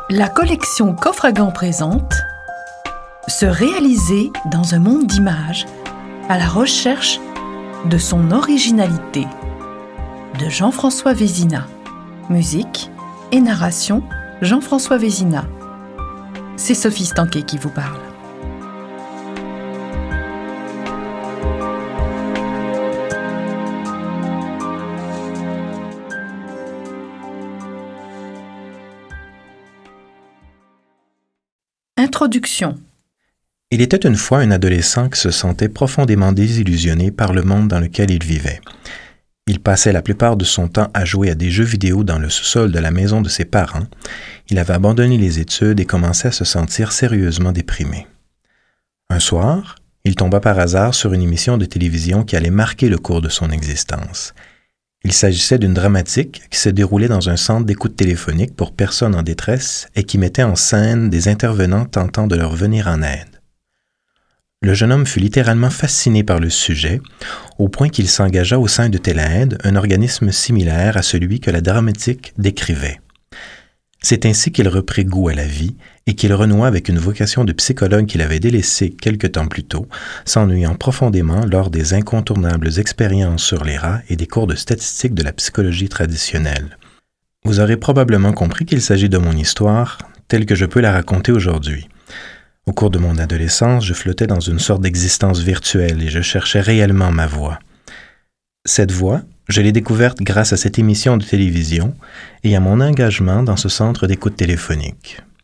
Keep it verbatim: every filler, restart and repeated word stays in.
La collection Coffre à Gants présente Se réaliser dans un monde d'images à la recherche de son originalité de Jean-François Vézina. Musique et narration Jean-François Vézina. C'est Sophie Stanquet qui vous parle. Introduction. Il était une fois un adolescent qui se sentait profondément désillusionné par le monde dans lequel il vivait. Il passait la plupart de son temps à jouer à des jeux vidéo dans le sous-sol de la maison de ses parents. Il avait abandonné les études et commençait à se sentir sérieusement déprimé. Un soir, il tomba par hasard sur une émission de télévision qui allait marquer le cours de son existence. Il s'agissait d'une dramatique qui se déroulait dans un centre d'écoute téléphonique pour personnes en détresse et qui mettait en scène des intervenants tentant de leur venir en aide. Le jeune homme fut littéralement fasciné par le sujet, au point qu'il s'engagea au sein de Téléaide, un organisme similaire à celui que la dramatique décrivait. C'est ainsi qu'il reprit goût à la vie et qu'il renoua avec une vocation de psychologue qu'il avait délaissée quelque temps plus tôt, s'ennuyant profondément lors des incontournables expériences sur les rats et des cours de statistique de la psychologie traditionnelle. Vous aurez probablement compris qu'il s'agit de mon histoire, telle que je peux la raconter aujourd'hui. Au cours de mon adolescence, je flottais dans une sorte d'existence virtuelle et je cherchais réellement ma voie. Cette voie, je l'ai découverte grâce à cette émission de télévision et à mon engagement dans ce centre d'écoute téléphonique.